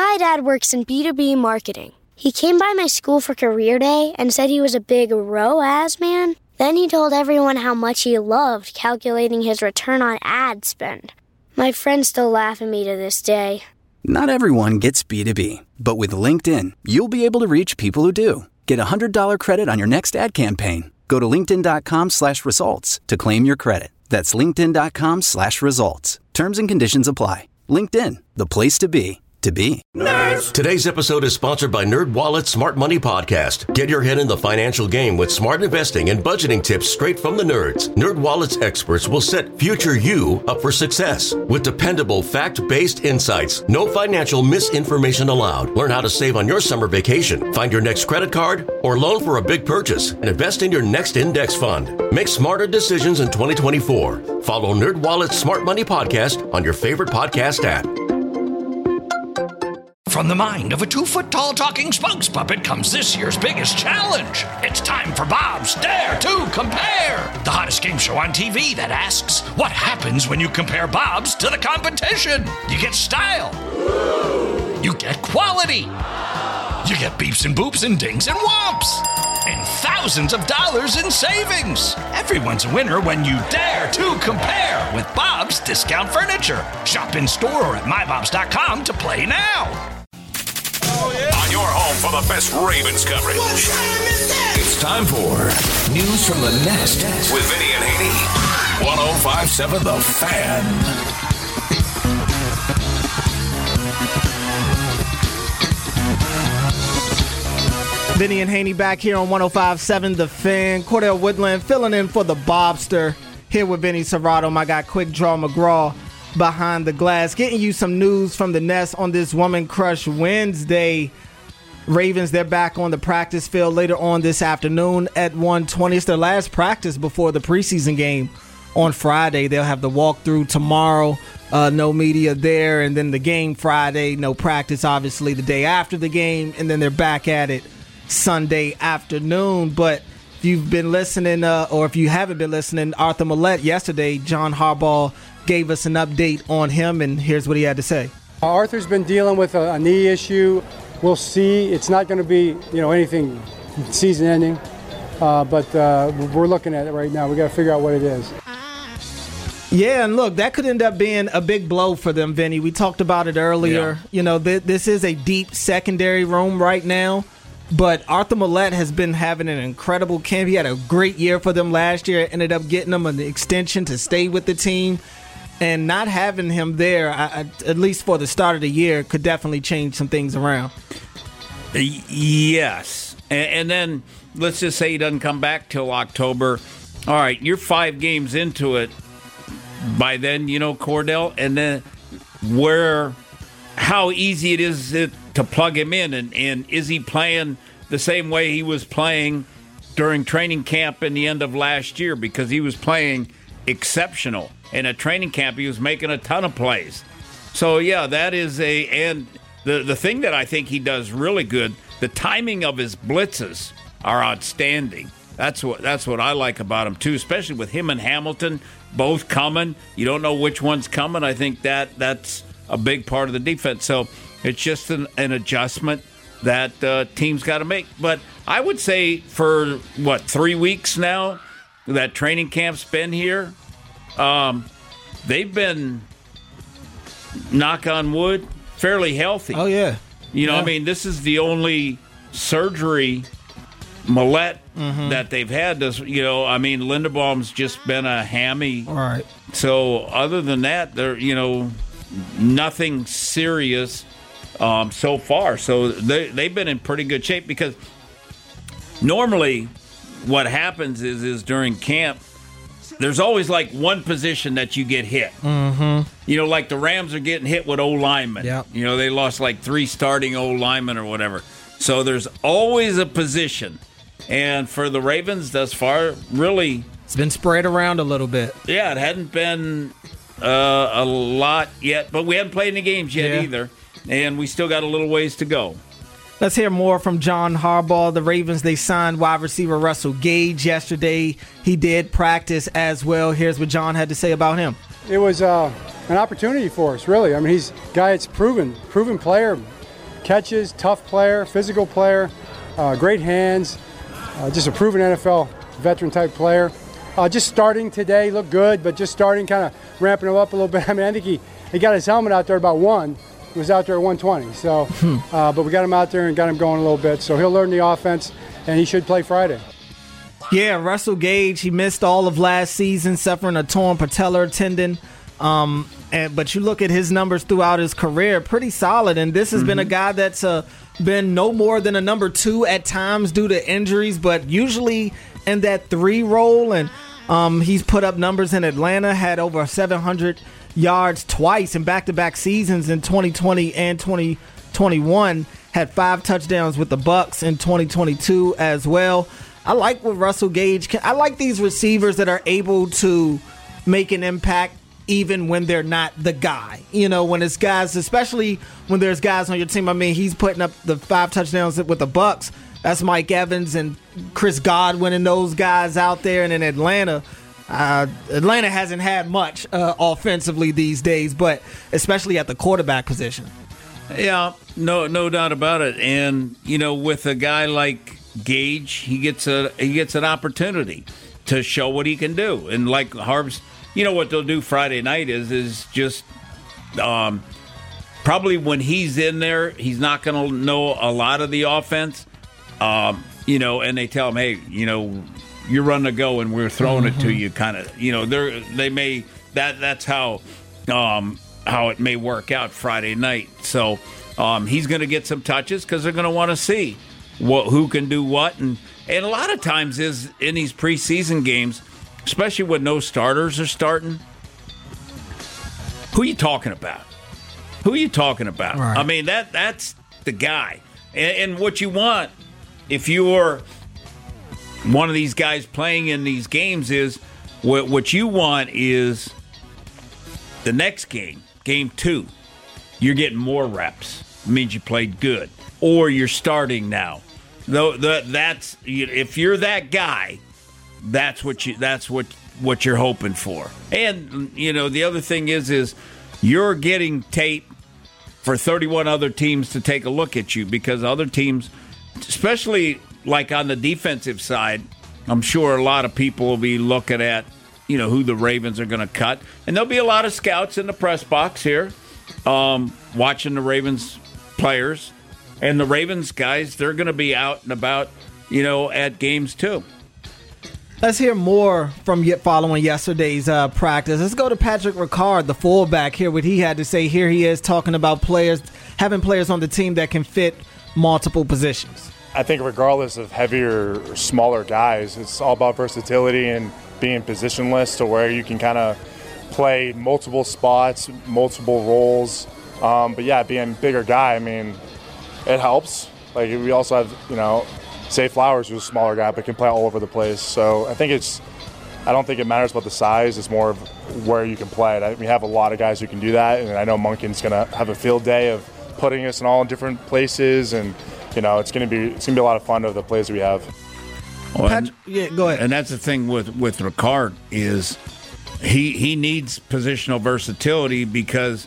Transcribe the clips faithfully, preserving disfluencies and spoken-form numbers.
My dad works in B two B marketing. He came by my school for career day and said he was a big R O A S man. Then he told everyone how much he loved calculating his return on ad spend. My friends still laugh at me to this day. Not everyone gets B two B, but with LinkedIn, you'll be able to reach people who do. Get a one hundred dollars credit on your next ad campaign. Go to linkedin.com slash results to claim your credit. That's linkedin.com slash results. Terms and conditions apply. LinkedIn, the place to be, to be. Nerds! Today's episode is sponsored by NerdWallet's Smart Money Podcast. Get your head in the financial game with smart investing and budgeting tips straight from the nerds. NerdWallet's experts will set future you up for success with dependable, fact-based insights. No financial misinformation allowed. Learn how to save on your summer vacation, find your next credit card, or loan for a big purchase, and invest in your next index fund. Make smarter decisions in twenty twenty-four. Follow NerdWallet's Smart Money Podcast on your favorite podcast app. From the mind of a two-foot-tall talking spokes puppet comes this year's biggest challenge. It's time for Bob's Dare to Compare, the hottest game show on T V that asks, what happens when you compare Bob's to the competition? You get style. You get quality. You get beeps and boops and dings and whomps. And thousands of dollars in savings. Everyone's a winner when you dare to compare with Bob's Discount Furniture. Shop in store or at my bobs dot com to play now. On your home for the best Ravens coverage. It's time for News from the Nest with Vinny and Haney. one oh five point seven The Fan. Vinny and Haney back here on one oh five point seven The Fan. Cordell Woodland filling in for the Bobster. Here with Vinny Serrato, my guy Quick Draw McGraw behind the glass. Getting you some news from the Nest on this Woman Crush Wednesday. Ravens, they're back on the practice field later on this afternoon at one twenty. It's their last practice before the preseason game on Friday. They'll have the walkthrough tomorrow. Uh, no media there. And then the game Friday. No practice, obviously, the day after the game. And then they're back at it Sunday afternoon. But if you've been listening, uh, or if you haven't been listening, Arthur Millette yesterday, John Harbaugh gave us an update on him, and here's what he had to say. Arthur's been dealing with a, a knee issue. We'll see. It's not going to be, you know, anything season-ending, uh, but uh, we're looking at it right now. We got to figure out what it is. Yeah, and look, that could end up being a big blow for them, Vinny. We talked about it earlier. Yeah. You know, th- this is a deep secondary room right now. But Arthur Millette has been having an incredible camp. He had a great year for them last year. Ended up getting them an extension to stay with the team. And not having him there, I, I, at least for the start of the year, could definitely change some things around. Yes. And, and then let's just say he doesn't come back till October. All right, you're five games into it by then, you know, Cordell. And then where, how easy it is it to plug him in, and, and is he playing the same way he was playing during training camp in the end of last year? Because he was playing exceptional. In a training camp, he was making a ton of plays. So, yeah, that is a – and the, the thing that I think he does really good, the timing of his blitzes are outstanding. That's what that's what I like about him, too, especially with him and Hamilton both coming. You don't know which one's coming. I think that that's a big part of the defense. So it's just an, an adjustment that uh, teams got to make. But I would say for, what, three weeks now that training camp's been here, Um, they've been, knock on wood, fairly healthy. Oh, yeah. You know, yeah. I mean, this is the only surgery, Millette, mm-hmm. that they've had. This, you know, I mean, Linderbaum's just been a hammy. All right. So other than that, they're, you know, nothing serious um, so far. So they, they've been in pretty good shape because normally what happens is, is during camp, there's always like one position that you get hit. Mm-hmm. You know, like the Rams are getting hit with old linemen. Yep. You know, they lost like three starting old linemen or whatever. So there's always a position. And for the Ravens thus far, really, it's been spread around a little bit. Yeah, it hadn't been uh, a lot yet, but we haven't played any games yet yeah. either. And we still got a little ways to go. Let's hear more from John Harbaugh. The Ravens, they signed wide receiver Russell Gage yesterday. He did practice as well. Here's what John had to say about him. It was uh, an opportunity for us, really. I mean, he's a guy that's proven, proven player, catches, tough player, physical player, uh, great hands, uh, just a proven N F L veteran-type player. Uh, just starting today, looked good, but just starting, kind of ramping him up a little bit. I mean, I think he, he got his helmet out there about one. He was out there at one twenty. So, uh, but we got him out there and got him going a little bit. So he'll learn the offense, and he should play Friday. Yeah, Russell Gage, he missed all of last season, suffering a torn patellar tendon. Um, and, but you look at his numbers throughout his career, pretty solid. And this has mm-hmm. been a guy that's uh, been no more than a number two at times due to injuries, but usually in that three role. And um, he's put up numbers in Atlanta, had over seven hundred yards twice in back-to-back seasons in twenty twenty and twenty twenty-one. Had five touchdowns with the Bucs in twenty twenty-two as well. I like what Russell Gage can. I like these receivers that are able to make an impact even when they're not the guy. You know, when it's guys, especially when there's guys on your team. I mean, he's putting up the five touchdowns with the Bucs. That's Mike Evans and Chris Godwin and those guys out there. And in Atlanta, uh, Atlanta hasn't had much uh, offensively these days, but especially at the quarterback position. Yeah, no, no doubt about it. And you know, with a guy like Gage, he gets a he gets an opportunity to show what he can do. And like Harbs, you know what they'll do Friday night is is just um, probably when he's in there, he's not going to know a lot of the offense. Um, you know, and they tell him, hey, you know, you're running to go and we're throwing mm-hmm. it to you, kind of. You know, they they may that that's how. Um, how it may work out Friday night. So um, he's going to get some touches because they're going to want to see what, who can do what. And, and a lot of times is in these preseason games, especially when no starters are starting, who are you talking about? Who are you talking about? Right. I mean, that that's the guy. And, and what you want, if you're one of these guys playing in these games, is what, what you want is the next game. Game two, you're getting more reps. It means you played good, or you're starting now. Though that's if you're that guy, that's what you that's what what you're hoping for. And you know the other thing is is you're getting tape for thirty-one other teams to take a look at you, because other teams, especially like on the defensive side, I'm sure a lot of people will be looking at, you know, who the Ravens are going to cut. And there'll be a lot of scouts in the press box here um, watching the Ravens players. And the Ravens guys, they're going to be out and about, you know, at games too. Let's hear more from following yesterday's uh, practice. Let's go to Patrick Ricard, the fullback, hear what he had to say. Here he is talking about players, having players on the team that can fit multiple positions. I think regardless of heavier or smaller guys, it's all about versatility and being positionless to where you can kind of play multiple spots, multiple roles. Um, but yeah, being a bigger guy, I mean, it helps. Like we also have, you know, Zay Flowers, who's a smaller guy, but can play all over the place. So I think it's, I don't think it matters about the size. It's more of where you can play it. I, we have a lot of guys who can do that, and I know Monken's going to have a field day of putting us in all different places, and you know, it's going to be it's going to be a lot of fun of the plays we have. Well, and, yeah, go ahead. And that's the thing with, with Ricard is he he needs positional versatility, because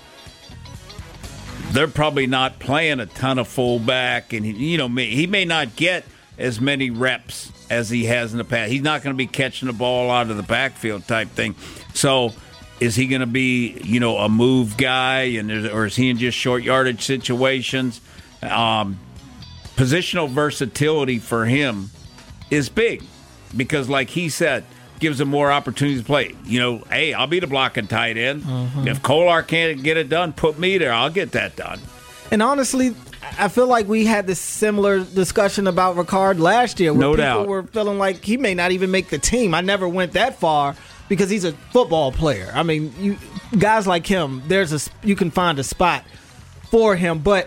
they're probably not playing a ton of fullback, and he, you know, he may not get as many reps as he has in the past. He's not going to be catching the ball out of the backfield type thing. So is he going to be, you know, a move guy, and or is he in just short yardage situations? Um, positional versatility for him is big, because like he said, gives him more opportunities to play. You know, hey, I'll be the blocking tight end. Mm-hmm. If Kolar can't get it done, put me there. I'll get that done. And honestly, I feel like we had this similar discussion about Ricard last year, where no people doubt. were feeling like he may not even make the team. I never went that far because he's a football player. I mean, you guys like him, there's a you can find a spot for him, but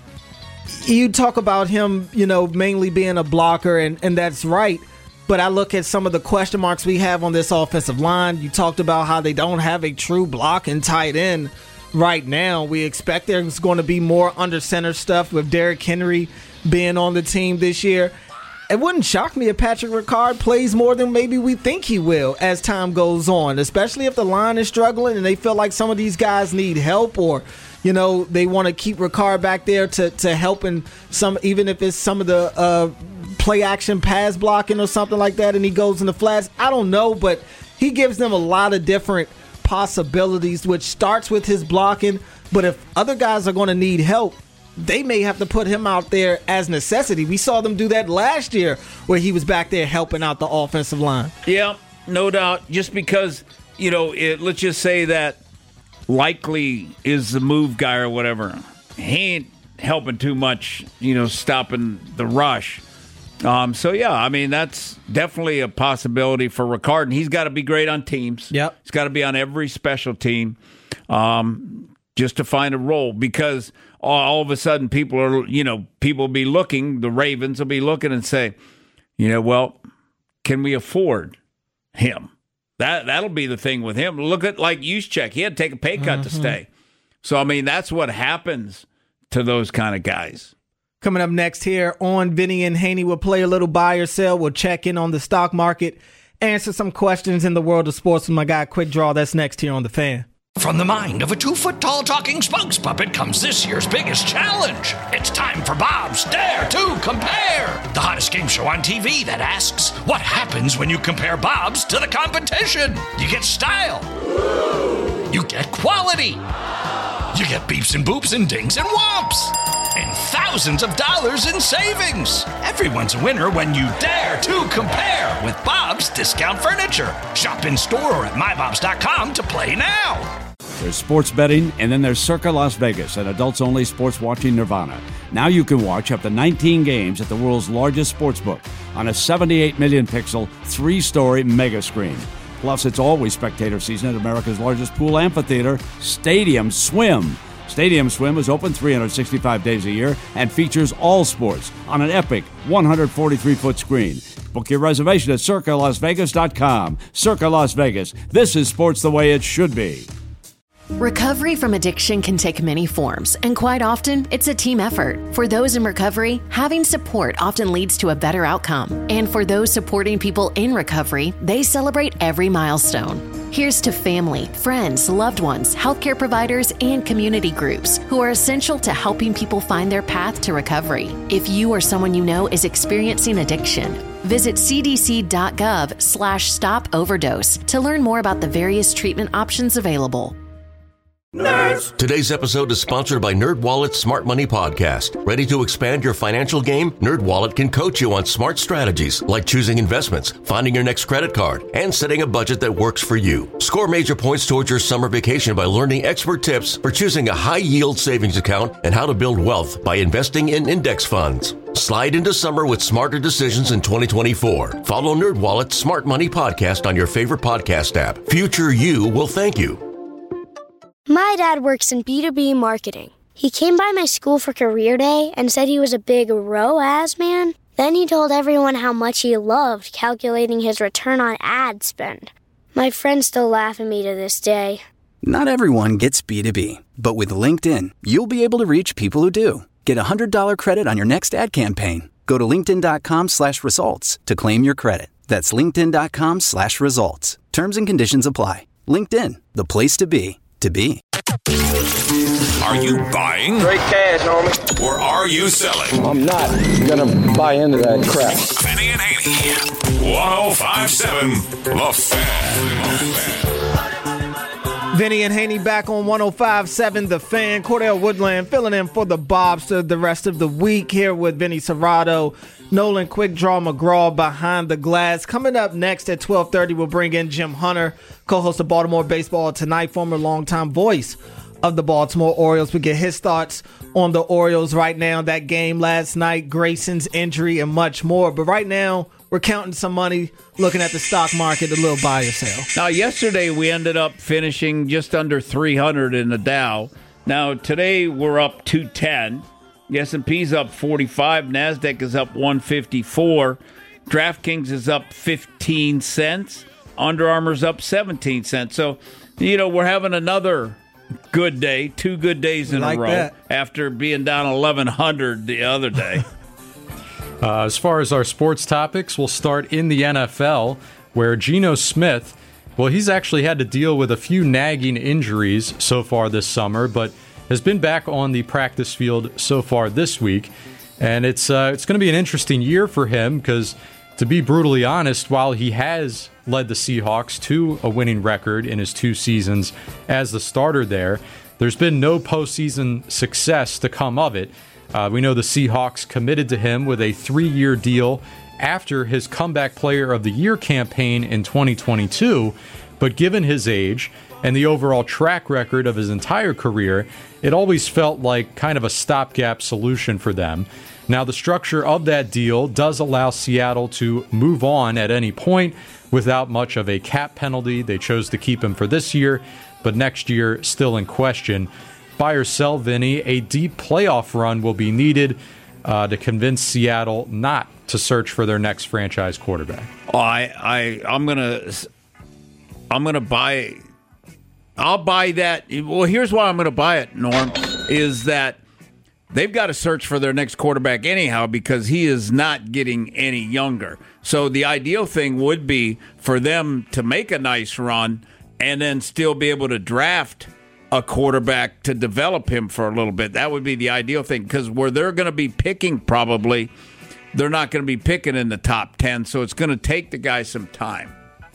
you talk about him, you know, mainly being a blocker, and, and that's right. But I look at some of the question marks we have on this offensive line. You talked about how they don't have a true blocking tight end right now. We expect there's going to be more under center stuff with Derrick Henry being on the team this year. It wouldn't shock me if Patrick Ricard plays more than maybe we think he will as time goes on, especially if the line is struggling and they feel like some of these guys need help, or You know, they want to keep Ricard back there to, to help in some, even if it's some of the uh, play action pass blocking or something like that, and he goes in the flats. I don't know, but he gives them a lot of different possibilities, which starts with his blocking. But if other guys are going to need help, they may have to put him out there as necessity. We saw them do that last year where he was back there helping out the offensive line. Yeah, no doubt. Just because, you know, it, let's just say that Likely is the move guy or whatever. He ain't helping too much, you know, stopping the rush. Um, so, yeah, I mean, that's definitely a possibility for Ricard. And he's got to be great on teams. Yep. He's got to be on every special team um, just to find a role, because all of a sudden people are, you know, people will be looking, the Ravens will be looking and say, you know, well, can we afford him? That, that'll be the thing with him. Look at, like, Juszczyk. He had to take a pay cut mm-hmm. to stay. So, I mean, that's what happens to those kind of guys. Coming up next here on Vinny and Haney, we'll play a little buy or sell. We'll check in on the stock market, answer some questions in the world of sports with my guy, Quick Draw. That's next here on The Fan. From the mind of a two-foot-tall talking spokes puppet comes this year's biggest challenge. It's time for Bob's Dare to Compare, the hottest game show on T V that asks, what happens when you compare Bob's to the competition? You get style. You get quality. You get beeps and boops and dings and whomps. And thousands of dollars in savings. Everyone's a winner when you dare to compare with Bob's Discount Furniture. Shop in store or at my bobs dot com to play now. There's sports betting, and then there's Circa Las Vegas, an adults-only sports watching nirvana. Now you can watch up to nineteen games at the world's largest sportsbook on a seventy-eight million pixel, three-story mega screen. Plus, it's always spectator season at America's largest pool amphitheater, Stadium Swim. Stadium Swim is open three hundred sixty-five days a year and features all sports on an epic one hundred forty-three foot screen. Book your reservation at circa las vegas dot com. Circa Las Vegas. This is sports the way it should be. Recovery from addiction can take many forms, and quite often, it's a team effort. For those in recovery, having support often leads to a better outcome. And for those supporting people in recovery, they celebrate every milestone. Here's to family, friends, loved ones, healthcare providers, and community groups who are essential to helping people find their path to recovery. If you or someone you know is experiencing addiction, visit c d c dot gov slash stop overdose to learn more about the various treatment options available. Nerds! Today's episode is sponsored by NerdWallet's Smart Money Podcast. Ready to expand your financial game? NerdWallet can coach you on smart strategies like choosing investments, finding your next credit card, and setting a budget that works for you. Score major points towards your summer vacation by learning expert tips for choosing a high-yield savings account and how to build wealth by investing in index funds. Slide into summer with smarter decisions in twenty twenty-four. Follow NerdWallet's Smart Money Podcast on your favorite podcast app. Future you will thank you. My dad works in B two B marketing. He came by my school for career day and said he was a big R O A S man. Then he told everyone how much he loved calculating his return on ad spend. My friends still laugh at me to this day. Not everyone gets B two B, but with LinkedIn, you'll be able to reach people who do. Get a one hundred dollars credit on your next ad campaign. Go to linkedin dot com slash results to claim your credit. That's linkedin dot com slash results. Terms and conditions apply. LinkedIn, the place to be. To be. Are you buying? Straight cash, homie. Or are you selling? I'm not gonna buy into that crap. Vinny and Haney. one oh five seven The Fan. Vinny and Haney back on one oh five seven The Fan. Cordell Woodland filling in for the Bobster the rest of the week here with Vinny Serrato, Nolan Quick Draw McGraw behind the glass. Coming up next at twelve thirty, we'll bring in Jim Hunter, co-host of Baltimore Baseball Tonight, former longtime voice of the Baltimore Orioles. We get his thoughts on the Orioles right now, that game last night, Grayson's injury, and much more. But right now, we're counting some money, looking at the stock market, a little buy or sell. Now, yesterday we ended up finishing just under three hundred in the Dow. Now, today we're up two ten. The S and P's up forty-five. NASDAQ is up one fifty-four. DraftKings is up fifteen cents. Under Armour's up seventeen cents. So, you know, we're having another good day, two good days in like a row that. After being down eleven hundred the other day. uh, as far as our sports topics, we'll start in the N F L, where Geno Smith, well, he's actually had to deal with a few nagging injuries so far this summer, but has been back on the practice field so far this week. And it's uh, it's going to be an interesting year for him because, to be brutally honest, while he has led the Seahawks to a winning record in his two seasons as the starter there, there's been no postseason success to come of it. Uh, we know the Seahawks committed to him with a three-year deal after his Comeback Player of the Year campaign in twenty twenty-two, but given his age and the overall track record of his entire career, it always felt like kind of a stopgap solution for them. Now, the structure of that deal does allow Seattle to move on at any point without much of a cap penalty. They chose to keep him for this year, but next year still in question. Buy or sell, Vinny, a deep playoff run will be needed uh, to convince Seattle not to search for their next franchise quarterback. Oh, I, I, I'm gonna, I'm gonna buy. I'll buy that. Well, here's why I'm gonna buy it, Norm, is that they've got to search for their next quarterback anyhow because he is not getting any younger. So the ideal thing would be for them to make a nice run and then still be able to draft a quarterback to develop him for a little bit. That would be the ideal thing because where they're going to be picking probably, they're not going to be picking in the top ten, so it's going to take the guy some time.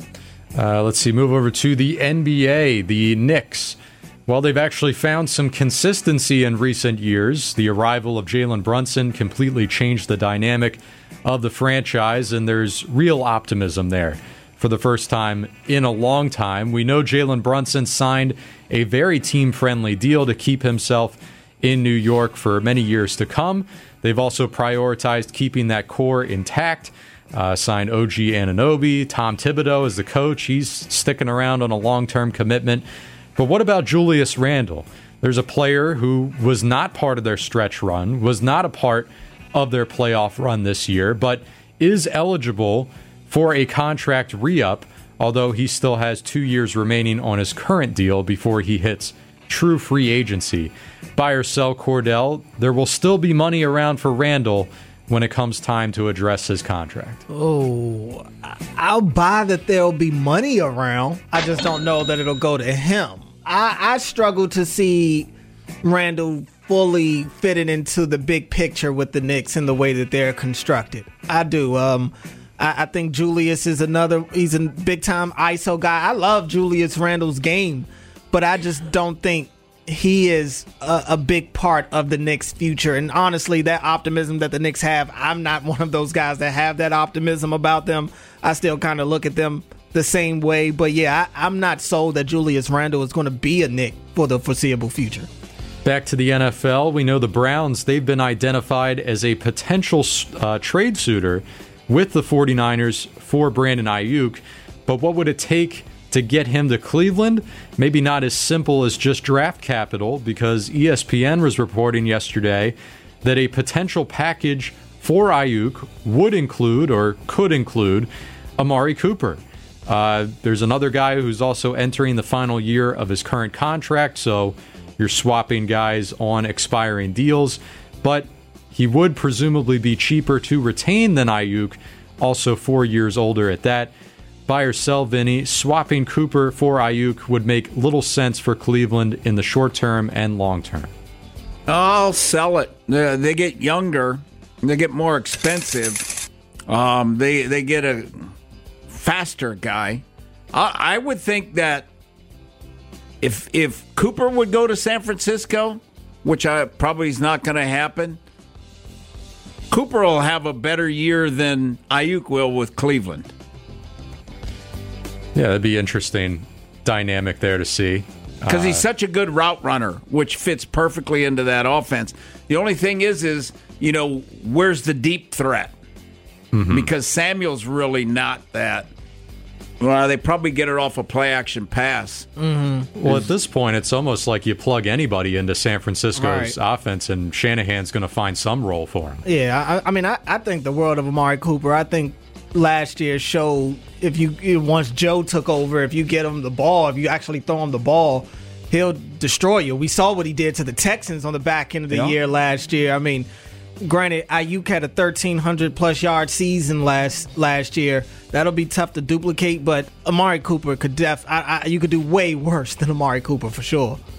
Uh, let's see, move over to the N B A, the Knicks. Well, they've actually found some consistency in recent years. The arrival of Jalen Brunson completely changed the dynamic of the franchise, and there's real optimism there. For the first time in a long time, we know Jalen Brunson signed a very team-friendly deal to keep himself in New York for many years to come. They've also prioritized keeping that core intact. Uh, signed O G Anunoby. Tom Thibodeau is the coach. He's sticking around on a long-term commitment. But what about Julius Randle? There's a player who was not part of their stretch run, was not a part of their playoff run this year, but is eligible for a contract re-up, although he still has two years remaining on his current deal before he hits true free agency. Buy or sell, Cordell, there will still be money around for Randle when it comes time to address his contract. Oh, I'll buy that there'll be money around. I just don't know that it'll go to him. I, I struggle to see Randle fully fitting into the big picture with the Knicks in the way that they're constructed. I do. Um, I, I think Julius is another, he's a big-time I S O guy. I love Julius Randle's game, but I just don't think he is a, a big part of the Knicks' future. And honestly, that optimism that the Knicks have, I'm not one of those guys that have that optimism about them. I still kind of look at them the same way. But yeah, I, I'm not sold that Julius Randle is going to be a Knick for the foreseeable future. Back to the N F L, we know the Browns, they've been identified as a potential uh, trade suitor with the 49ers for Brandon Ayuk. But what would it take to get him to Cleveland? Maybe not as simple as just draft capital, because E S P N was reporting yesterday that a potential package for Ayuk would include or could include Amari Cooper. Uh, there's another guy who's also entering the final year of his current contract, so you're swapping guys on expiring deals, but he would presumably be cheaper to retain than Ayuk, also four years older at that. Buy or sell, Vinny, swapping Cooper for Ayuk would make little sense for Cleveland in the short term and long term. I'll sell it. They, they get younger. They get more expensive. Um, they they get a faster guy. I, I would think that if if Cooper would go to San Francisco, which I, probably is not going to happen, Cooper will have a better year than Ayuk will with Cleveland. Yeah, that'd be interesting dynamic there to see. Because uh, he's such a good route runner, which fits perfectly into that offense. The only thing is, is, you know, where's the deep threat? Mm-hmm. Because Samuel's really not that. Well, they probably get it off a play-action pass. Mm-hmm. Well, at this point, it's almost like you plug anybody into San Francisco's right. offense, and Shanahan's going to find some role for him. Yeah, I, I mean, I, I think the world of Amari Cooper, I think last year showed if you once Joe took over, if you get him the ball, if you actually throw him the ball, he'll destroy you. We saw what he did to the Texans on the back end of the yeah. year last year. I mean, granted, Ayuk had a thirteen hundred plus yard season last last year. That'll be tough to duplicate, but Amari Cooper could def. I, I, you could do way worse than Amari Cooper for sure.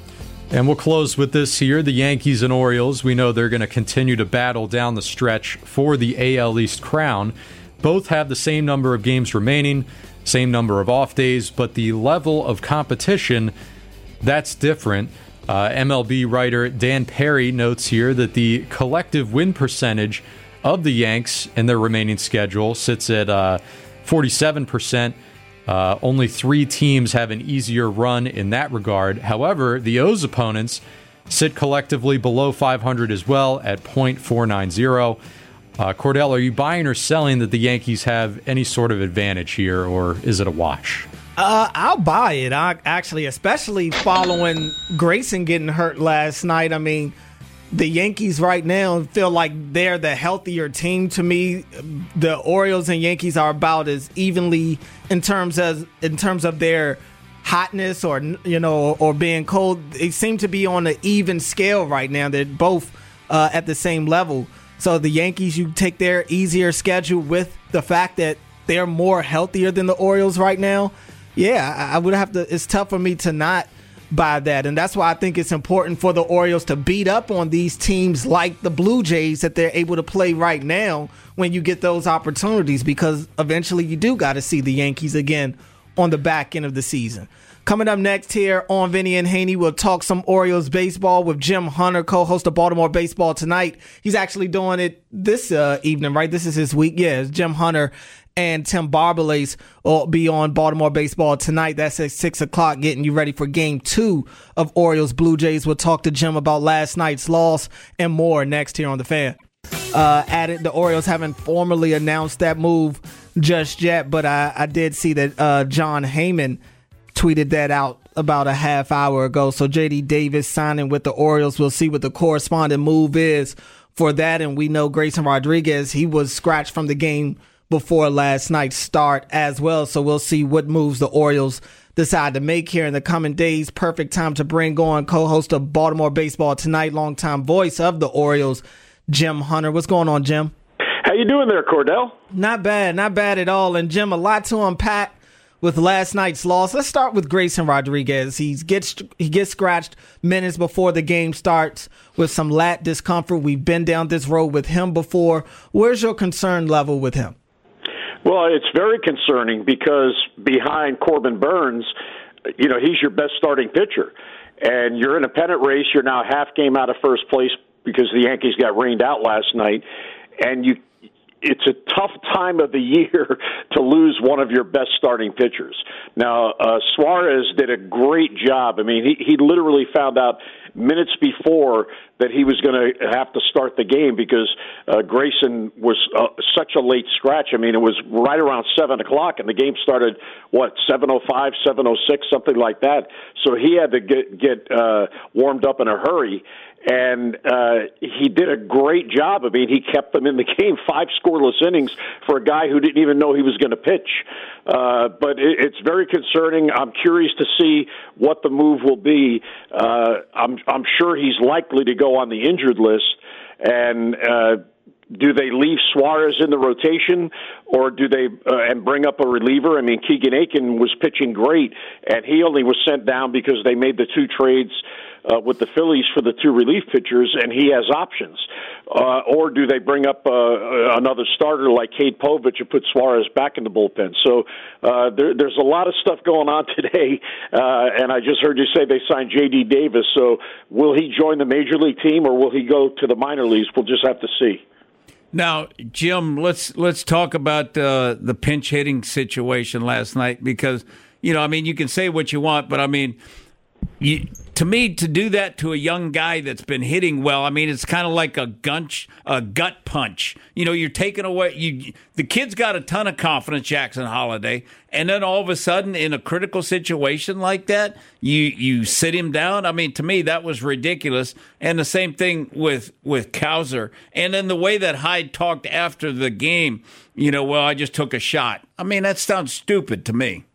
And we'll close with this here. The Yankees and Orioles, we know they're going to continue to battle down the stretch for the A L East crown. Both have the same number of games remaining, same number of off days, but the level of competition, that's different. Uh, M L B writer Dan Perry notes here that the collective win percentage of the Yanks in their remaining schedule sits at uh, forty-seven percent. Uh, only three teams have an easier run in that regard. However, the O's opponents sit collectively below five hundred as well at point four nine zero. Uh, Cordell, are you buying or selling that the Yankees have any sort of advantage here, or is it a wash? Uh, I'll buy it, I, actually, especially following Grayson getting hurt last night. I mean, the Yankees right now feel like they're the healthier team to me. The Orioles and Yankees are about as evenly in terms of in terms of their hotness or you know or being cold. They seem to be on an even scale right now. They're both uh, at the same level. So the Yankees, you take their easier schedule with the fact that they're more healthier than the Orioles right now. Yeah, I, I would have to. It's tough for me to not by that, and that's why I think it's important for the Orioles to beat up on these teams like the Blue Jays that they're able to play right now when you get those opportunities, because eventually you do got to see the Yankees again on the back end of the season. Coming up next here on Vinny and Haney, we'll talk some Orioles baseball with Jim Hunter, co-host of Baltimore Baseball Tonight. He's actually doing it this uh, evening, right? This is his week. Yeah, it's Jim Hunter and Tim Barbalace will be on Baltimore Baseball Tonight. That's at six o'clock, getting you ready for game two of Orioles Blue Jays. We'll talk to Jim about last night's loss and more next here on The Fan. Uh, added, the Orioles haven't formally announced that move just yet, but I, I did see that uh, John Heyman tweeted that out about a half hour ago. So J D Davis signing with the Orioles. We'll see what the corresponding move is for that. And we know Grayson Rodriguez, he was scratched from the game before last night's start as well. So we'll see what moves the Orioles decide to make here in the coming days. Perfect time to bring on co-host of Baltimore Baseball Tonight, longtime voice of the Orioles, Jim Hunter. What's going on, Jim? How you doing there, Cordell? Not bad, not bad at all. And Jim, a lot to unpack with last night's loss. Let's start with Grayson Rodriguez. He gets he gets scratched minutes before the game starts with some lat discomfort. We've been down this road with him before. Where's your concern level with him? Well, it's very concerning because behind Corbin Burns, you know, he's your best starting pitcher. And you're in a pennant race. You're now half game out of first place because the Yankees got rained out last night. And you, it's a tough time of the year to lose one of your best starting pitchers. Now, uh, Suarez did a great job. I mean, he, he literally found out minutes before that he was going to have to start the game because uh, Grayson was uh, such a late scratch. I mean, it was right around seven o'clock, and the game started, what, seven oh five, seven oh six, something like that. So he had to get, get uh, warmed up in a hurry. And uh, he did a great job. I mean, he kept them in the game, five scoreless innings for a guy who didn't even know he was going to pitch. Uh, but it, it's very concerning. I'm curious to see what the move will be. Uh, I'm, I'm sure he's likely to go on the injured list. And uh, do they leave Suarez in the rotation, or do they uh, and bring up a reliever? I mean, Keegan Aiken was pitching great, and he only was sent down because they made the two trades Uh, with the Phillies for the two relief pitchers, and he has options. Uh, or do they bring up uh, another starter like Cade Povich and put Suarez back in the bullpen? So uh, there, there's a lot of stuff going on today, uh, and I just heard you say they signed J D Davis. So will he join the major league team, or will he go to the minor leagues? We'll just have to see. Now, Jim, let's let's talk about uh, the pinch hitting situation last night because, you know, I mean, you can say what you want, but I mean, you, to me, to do that to a young guy that's been hitting well, I mean, it's kind of like a gunch, a gut punch. You know, you're taking away. You, the kid's got a ton of confidence, Jackson Holliday, and then all of a sudden, in a critical situation like that, you you sit him down. I mean, to me, that was ridiculous. And the same thing with with Cowser, and then the way that Hyde talked after the game. You know, well, I just took a shot. I mean, that sounds stupid to me.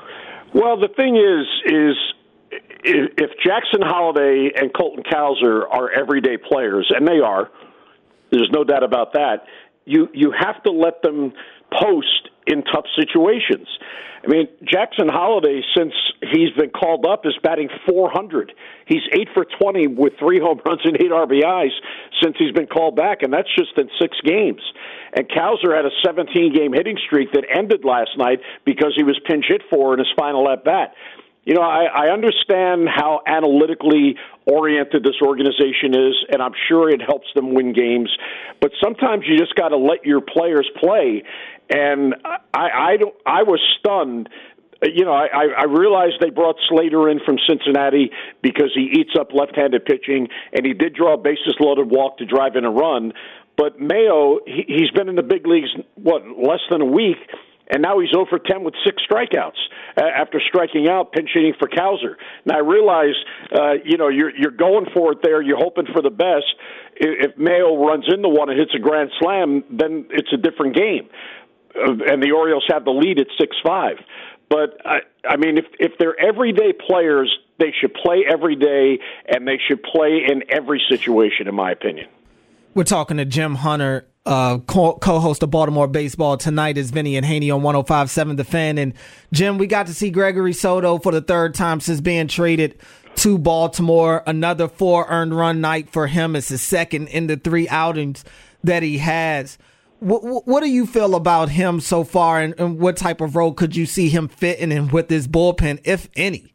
Well, the thing is, is. If Jackson Holliday and Colton Cowser are everyday players, and they are, there's no doubt about that, you, you have to let them post in tough situations. I mean, Jackson Holliday, since he's been called up, is batting four hundred. He's eight for twenty with three home runs and eight R B Is since he's been called back, and that's just in six games. And Cowser had a seventeen-game hitting streak that ended last night because he was pinch hit for in his final at-bat. You know, I, I understand how analytically oriented this organization is, and I'm sure it helps them win games. But sometimes you just got to let your players play. And I, I don't. I was stunned. You know, I, I realized they brought Slater in from Cincinnati because he eats up left-handed pitching, and he did draw a bases-loaded walk to drive in a run. But Mayo, he, he's been in the big leagues, what, less than a week, and now he's oh for ten with six strikeouts uh, after striking out, pinch hitting for Cowser. Now, I realize, uh, you know, you're you're going for it there. You're hoping for the best. If Mayo runs into one and hits a grand slam, then it's a different game. Uh, and the Orioles have the lead at six five. But, I, I mean, if, if they're everyday players, they should play every day, and they should play in every situation, in my opinion. We're talking to Jim Hunter, uh, co- co-host of Baltimore Baseball. Tonight is Vinny and Haney on one oh five point seven The Fan. And, Jim, we got to see Gregory Soto for the third time since being traded to Baltimore. Another four earned run night for him. It's his second in the three outings that he has. What, what do you feel about him so far, and, and what type of role could you see him fitting in with this bullpen, if any?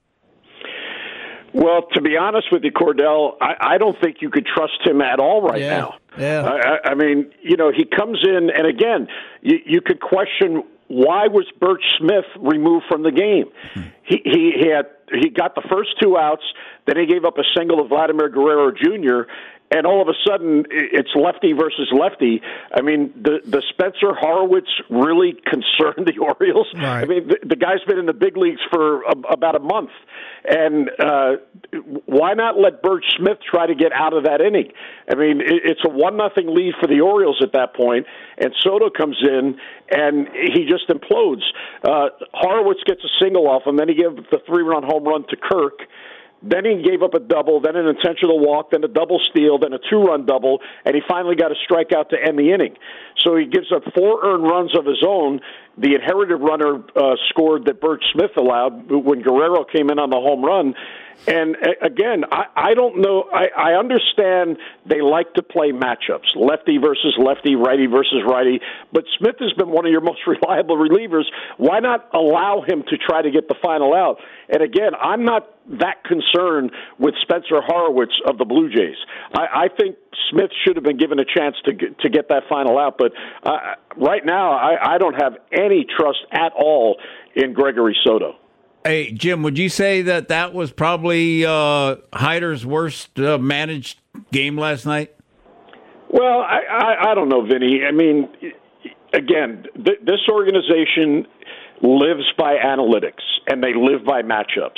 Well, to be honest with you, Cordell, I, I don't think you could trust him at all right yeah. now. Yeah. I, I mean, you know, he comes in, and again, you, you could question why was Birch Smith removed from the game. Hmm. He, he he had he got the first two outs, then he gave up a single to Vladimir Guerrero Junior, and all of a sudden, it's lefty versus lefty. I mean, the, the Spencer Horwitz really concerned the Orioles. Right. I mean, the, the guy's been in the big leagues for a, about a month. And uh, why not let Birch Smith try to get out of that inning? I mean, it, it's a one nothing lead for the Orioles at that point, and Soto comes in, and he just implodes. Uh, Horwitz gets a single off him, then he gives the three-run home run to Kirk. Then he gave up a double, then an intentional walk, then a double steal, then a two-run double, and he finally got a strikeout to end the inning. So he gives up four earned runs of his own. The inherited runner uh, scored that Birch Smith allowed when Guerrero came in on the home run. And again, I, I don't know. I, I understand they like to play matchups, lefty versus lefty, righty versus righty. But Smith has been one of your most reliable relievers. Why not allow him to try to get the final out? And again, I'm not that concerned with Spencer Horwitz of the Blue Jays. I, I think Smith should have been given a chance to get, to get that final out. But uh, right now, I, I don't have any trust at all in Gregory Soto. Hey, Jim, would you say that that was probably uh, Hyder's worst uh, managed game last night? Well, I, I, I don't know, Vinny. I mean, again, th- this organization lives by analytics, and they live by matchups.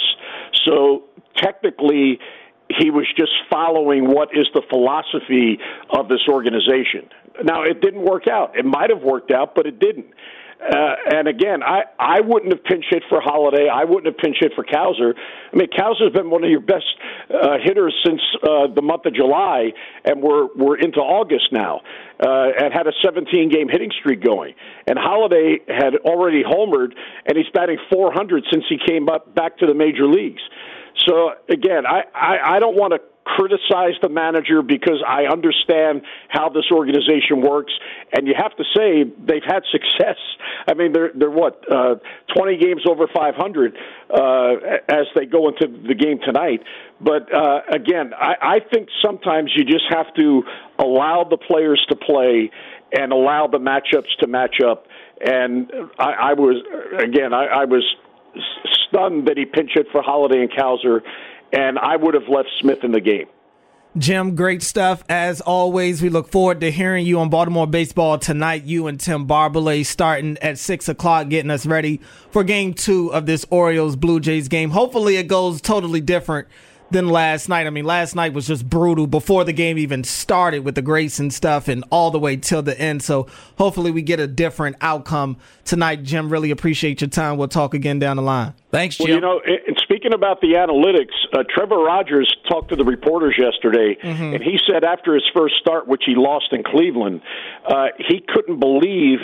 So technically, he was just following what is the philosophy of this organization. Now, it didn't work out. It might have worked out, but it didn't. Uh, and again, I, I wouldn't have pinch hit for Holiday. I wouldn't have pinch hit for Cowser. I mean, Cowser's been one of your best uh, hitters since uh, the month of July, and we're we're into August now, uh, and had a seventeen-game hitting streak going. And Holiday had already homered, and he's batting four hundred since he came up back to the major leagues. So again, I, I, I don't want to criticize the manager because I understand how this organization works, and you have to say they've had success. I mean, they're they're what uh, twenty games over five hundred uh, as they go into the game tonight. But uh, again, I, I think sometimes you just have to allow the players to play and allow the matchups to match up. And I, I was again, I, I was stunned that he pinch hit for Holiday and Cowser. And I would have left Smith in the game. Jim, great stuff. As always, we look forward to hearing you on Baltimore Baseball tonight. You and Tim Barbalet starting at six o'clock, getting us ready for game two of this Orioles-Blue Jays game. Hopefully it goes totally different than last night. I mean, last night was just brutal before the game even started with the Grayson stuff and all the way till the end. So hopefully we get a different outcome tonight. Jim, really appreciate your time. We'll talk again down the line. Thanks, Jim. Well, you know, and speaking about the analytics, uh, Trevor Rogers talked to the reporters yesterday, mm-hmm. and he said after his first start, which he lost in Cleveland, uh, he couldn't believe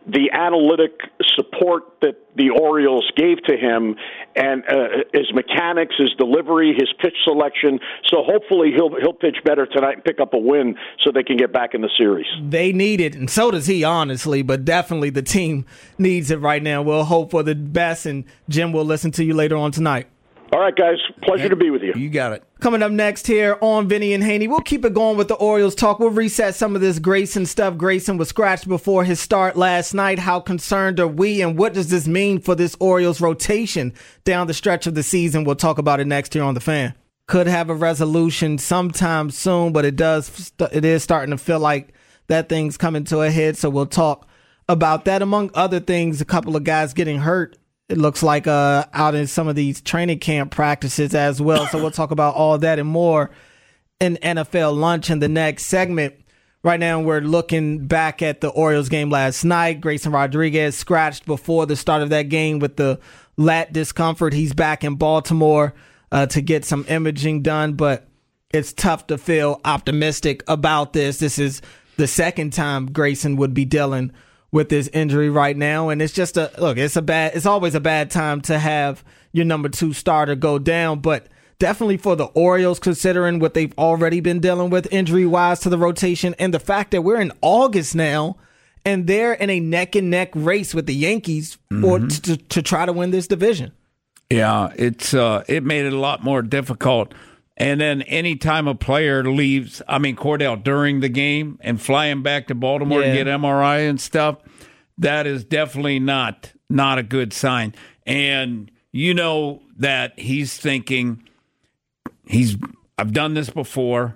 the analytic support that the Orioles gave to him, and uh, his mechanics, his delivery, his pitch selection. So hopefully he'll he'll pitch better tonight and pick up a win so they can get back in the series. They need it, and so does he, honestly, but definitely the team needs it right now. We'll hope for the best, and Jim, will listen to you later on tonight. All right, guys. Pleasure to be with you. You got it. Coming up next here on Vinny and Haney, we'll keep it going with the Orioles talk. We'll reset some of this Grayson stuff. Grayson was scratched before his start last night. How concerned are we, and what does this mean for this Orioles rotation down the stretch of the season? We'll talk about it next here on The Fan. Could have a resolution sometime soon, but it does. It is starting to feel like that thing's coming to a head, so we'll talk about that. Among other things, a couple of guys getting hurt, it looks like, uh, out in some of these training camp practices as well. So we'll talk about all that and more in N F L Lunch in the next segment. Right now, we're looking back at the Orioles game last night. Grayson Rodriguez scratched before the start of that game with the lat discomfort. He's back in Baltimore uh, to get some imaging done, but it's tough to feel optimistic about this. This is the second time Grayson would be dealing with this injury right now, and it's just a look. It's a bad. It's always a bad time to have your number two starter go down, but definitely for the Orioles, considering what they've already been dealing with injury wise to the rotation, and the fact that we're in August now, and they're in a neck and neck race with the Yankees mm-hmm. for to, to try to win this division. Yeah, it's uh, it made it a lot more difficult. And then anytime a player leaves, I mean, Cordell, during the game and flying back to Baltimore yeah. to get M R I and stuff, that is definitely not not a good sign. And you know that he's thinking, he's I've done this before.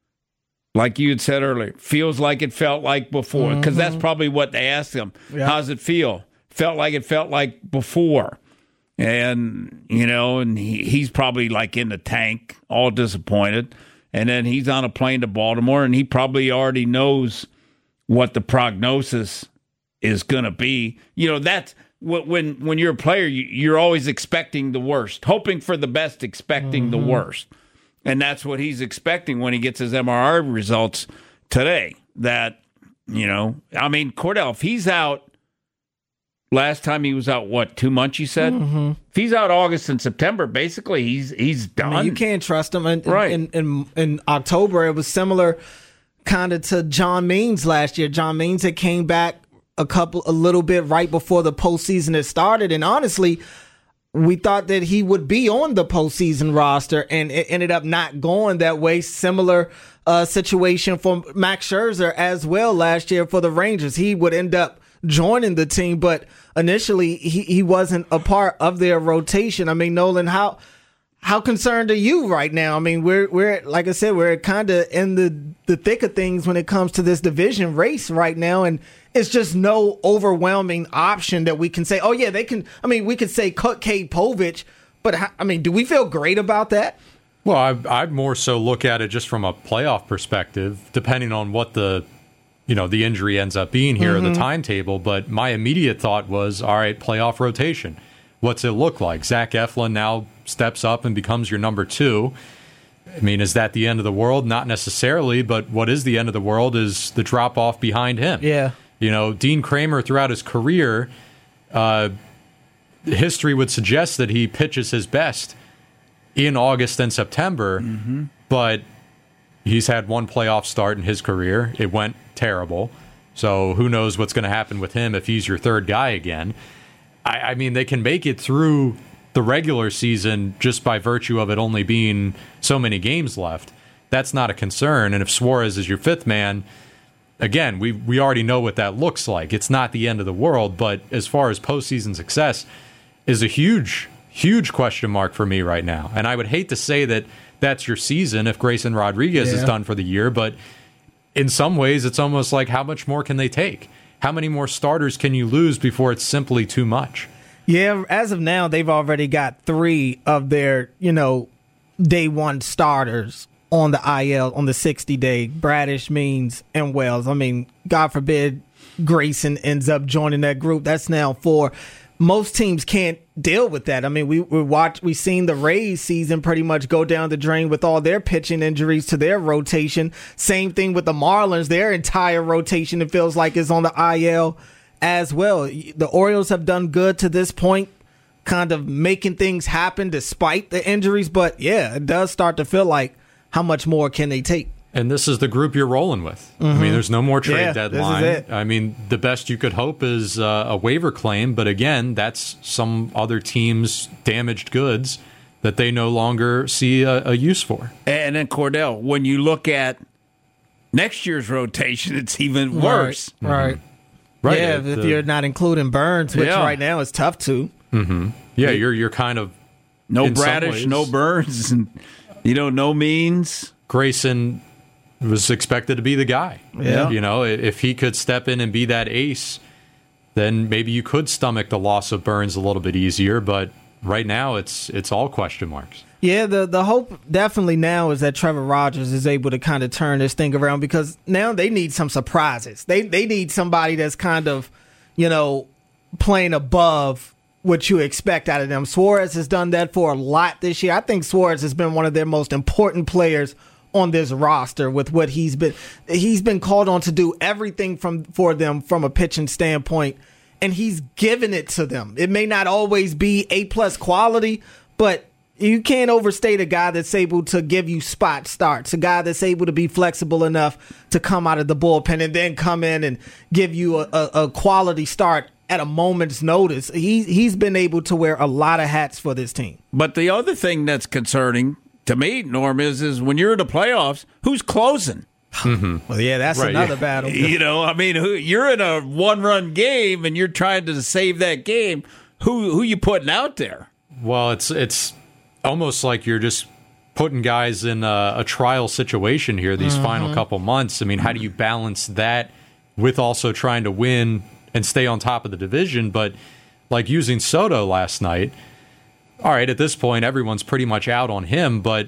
Like you had said earlier, feels like it felt like before. Because mm-hmm. that's probably what they asked him. Yeah. How's it feel? Felt like it felt like before. And, you know, and he, he's probably like in the tank, all disappointed. And then he's on a plane to Baltimore, and he probably already knows what the prognosis is going to be. You know, that's when when you're a player, you're always expecting the worst, hoping for the best, expecting mm-hmm. the worst. And that's what he's expecting when he gets his M R I results today. That, you know, I mean, Cordell, if he's out, last time he was out, what, two months, you said? Mm-hmm. If he's out August and September, basically he's he's done. I mean, you can't trust him. And, right. In, in, in October, it was similar kind of to John Means last year. John Means had came back a couple, a little bit right before the postseason had started. And honestly, we thought that he would be on the postseason roster, and it ended up not going that way. Similar uh, situation for Max Scherzer as well last year for the Rangers. He would end up joining the team, but initially he, he wasn't a part of their rotation. I mean, Nolan, how how concerned are you right now? I mean, we're we're like I said, we're kind of in the the thick of things when it comes to this division race right now, and it's just no overwhelming option that we can say, oh yeah, they can. I mean, we could say cut Cade Povich, but how, I mean, do we feel great about that? Well, I, I'd more so look at it just from a playoff perspective, depending on what the you know, the injury ends up being here mm-hmm. or the timetable. But my immediate thought was, all right, playoff rotation. What's it look like? Zach Eflin now steps up and becomes your number two. I mean, is that the end of the world? Not necessarily, but what is the end of the world is the drop-off behind him. Yeah. You know, Dean Kramer, throughout his career, uh, history would suggest that he pitches his best in August and September, mm-hmm. but he's had one playoff start in his career. It went terrible. So who knows what's going to happen with him if he's your third guy again. I, I mean, they can make it through the regular season just by virtue of it only being so many games left. That's not a concern. And if Suarez is your fifth man, again, we, we already know what that looks like. It's not the end of the world, but as far as postseason success is a huge, huge question mark for me right now. And I would hate to say that that's your season if Grayson Rodriguez yeah. is done for the year, but in some ways, it's almost like how much more can they take? How many more starters can you lose before it's simply too much? Yeah, as of now, they've already got three of their, you know, day one starters on the I L on the sixty-day. Bradish, Means, and Wells. I mean, God forbid Grayson ends up joining that group. That's now four. Most teams can't deal with that. I mean, we we watch we've seen the Rays season pretty much go down the drain with all their pitching injuries to their rotation. Same thing with the Marlins. Their entire rotation, it feels like, is on the I L as well. The Orioles have done good to this point, kind of making things happen despite the injuries. But, yeah, it does start to feel like how much more can they take? And this is the group you're rolling with. Mm-hmm. I mean, there's no more trade yeah, deadline. This is it. I mean, the best you could hope is uh, a waiver claim. But, again, that's some other team's damaged goods that they no longer see a, a use for. And then, Cordell, when you look at next year's rotation, it's even worse. Right. Right. Mm-hmm. Right. Yeah, it, if the, you're not including Burns, which yeah. right now is tough to. Mm-hmm. Yeah, you're you're kind of no Bradish, no Burns, and you know, no Means. Grayson was expected to be the guy. Yeah. You know, if he could step in and be that ace, then maybe you could stomach the loss of Burns a little bit easier, but right now it's it's all question marks. Yeah, the the hope definitely now is that Trevor Rogers is able to kind of turn this thing around, because now they need some surprises. They they need somebody that's kind of, you know, playing above what you expect out of them. Suarez has done that for a lot this year. I think Suarez has been one of their most important players on this roster with what he's been. He's been called on to do everything from for them from a pitching standpoint, and he's given it to them. It may not always be A-plus quality, but you can't overstate a guy that's able to give you spot starts, a guy that's able to be flexible enough to come out of the bullpen and then come in and give you a, a, a quality start at a moment's notice. He, he's been able to wear a lot of hats for this team. But the other thing that's concerning to me, Norm, is, is when you're in the playoffs, who's closing? Mm-hmm. Well, yeah, that's right, another yeah. battle. You know, I mean, who, you're in a one-run game and you're trying to save that game. Who who you putting out there? Well, it's it's almost like you're just putting guys in a, a trial situation here these mm-hmm. final couple months. I mean, how do you balance that with also trying to win and stay on top of the division? But like using Soto last night, all right, at this point, everyone's pretty much out on him, but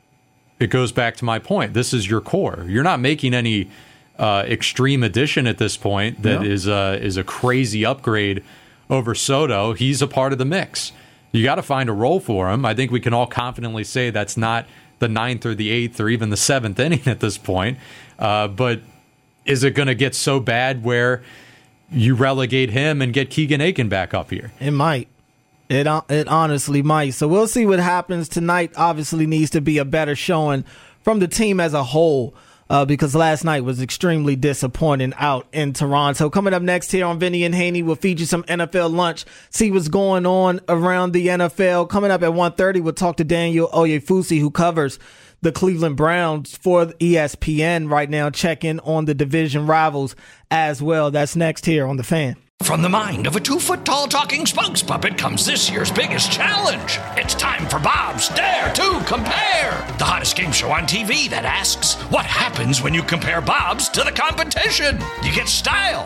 it goes back to my point. This is your core. You're not making any uh, extreme addition at this point that yeah. is, uh, is a crazy upgrade over Soto. He's a part of the mix. You got to find a role for him. I think we can all confidently say that's not the ninth or the eighth or even the seventh inning at this point. Uh, but is it going to get so bad where you relegate him and get Keegan Aiken back up here? It might. It it honestly might. So we'll see what happens tonight. Obviously needs to be a better showing from the team as a whole, uh, because last night was extremely disappointing out in Toronto. Coming up next here on Vinny and Haney, we'll feature some N F L lunch, see what's going on around the N F L. Coming up at one thirty, we'll talk to Daniel Oyefusi, who covers the Cleveland Browns for E S P N right now, check in on the division rivals as well. That's next here on The Fan. From the mind of a two-foot-tall talking spokes puppet comes this year's biggest challenge. It's time for Bob's Dare to Compare, the hottest game show on T V that asks, what happens when you compare Bob's to the competition? You get style.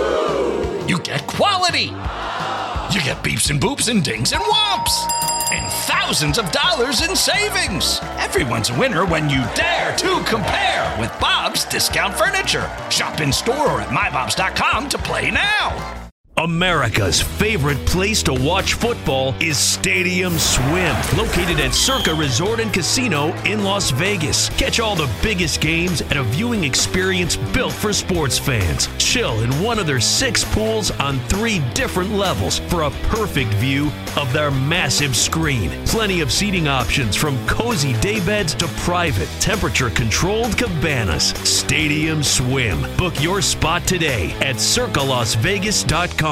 You get quality. You get beeps and boops and dings and whomps. And thousands of dollars in savings. Everyone's a winner when you dare to compare with Bob's Discount Furniture. Shop in store or at my bobs dot com to play now. America's favorite place to watch football is Stadium Swim, located at Circa Resort and Casino in Las Vegas. Catch all the biggest games at a viewing experience built for sports fans. Chill in one of their six pools on three different levels for a perfect view of their massive screen. Plenty of seating options from cozy daybeds to private, temperature-controlled cabanas. Stadium Swim. Book your spot today at circa las vegas dot com.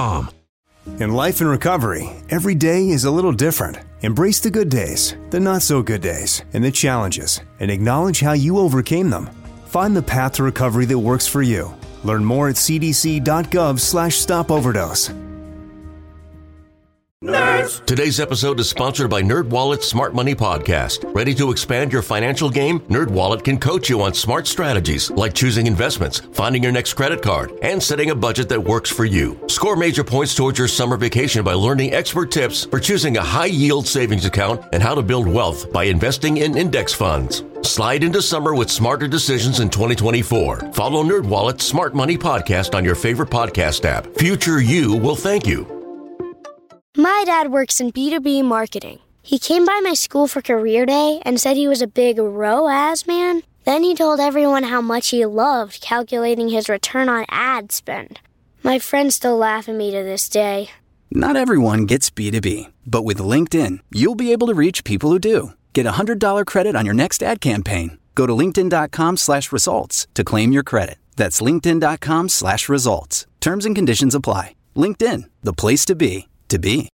In life and recovery, every day is a little different. Embrace the good days, the not so good days, and the challenges, and acknowledge how you overcame them. Find the path to recovery that works for you. Learn more at c d c dot gov slash stop overdose. Nerds. Today's episode is sponsored by NerdWallet's Smart Money Podcast. Ready to expand your financial game? NerdWallet can coach you on smart strategies like choosing investments, finding your next credit card, and setting a budget that works for you. Score major points towards your summer vacation by learning expert tips for choosing a high-yield savings account and how to build wealth by investing in index funds. Slide into summer with smarter decisions in twenty twenty-four. Follow NerdWallet's Smart Money Podcast on your favorite podcast app. Future you will thank you. My dad works in B two B marketing. He came by my school for career day and said he was a big R O A S man. Then he told everyone how much he loved calculating his return on ad spend. My friends still laugh at me to this day. Not everyone gets B two B, but with LinkedIn, you'll be able to reach people who do. Get a one hundred dollars credit on your next ad campaign. Go to linkedin.com slash results to claim your credit. That's linkedin.com slash results. Terms and conditions apply. LinkedIn, the place to be, to be.